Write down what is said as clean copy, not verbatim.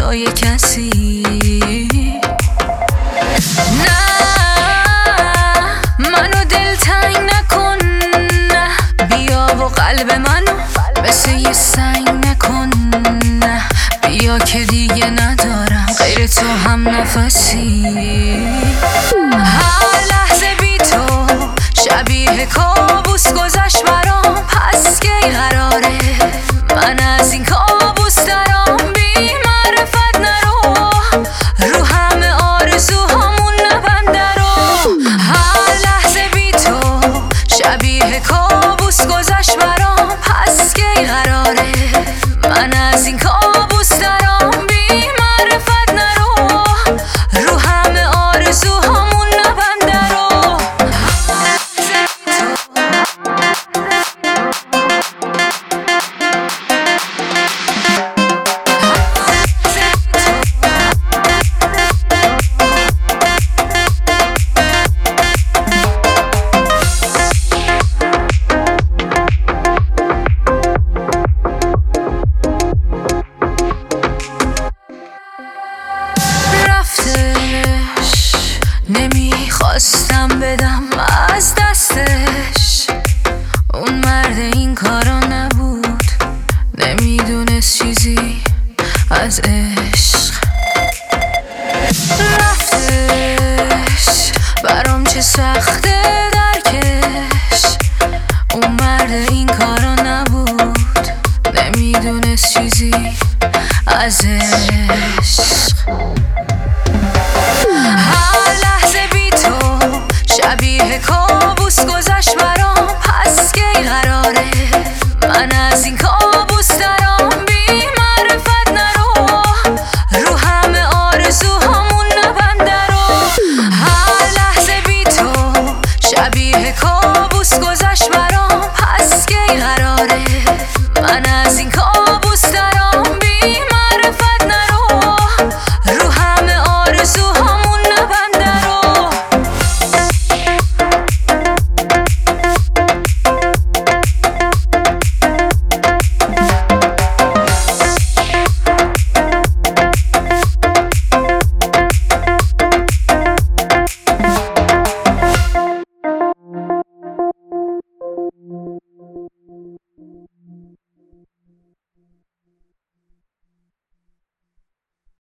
جای کسی. نه منو دلتنگ نکن، نه بیا و قلب منو مثل یه سنگ نکن. نه بیا که دیگه ندارم غیر تو هم نفسی. هر لحظه بی تو شبیه کابوس گذشت برام، پس کی قراره من از این کابوس درام؟ بی معرفت نرو، رو همه آرزوهامون نبنده رو. هر لحظه بی تو شبیه کابوس گذشت برام، پس کی قراره من از این کابوس درام؟ بی معرفت نرو، رو همه آرزوهامون نبنده رو. نمیخواستم بدم از دستش، اون مرد این کارا نبود، نمیدونست چیزی از عشق. رفتش برام چه سخته